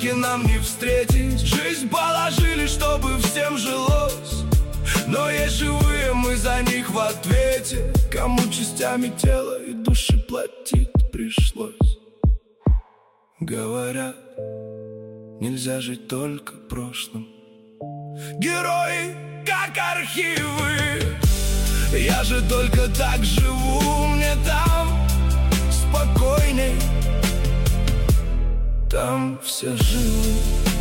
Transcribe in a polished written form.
дороги нам не встретить. Жизнь положили, чтобы всем жилось, но есть живые, мы за них в ответе. Кому частями тела и души платить пришлось. Говорят, нельзя жить только прошлым. Герои, как архивы. Я же только так живу, мне там спокойней. Там все живы.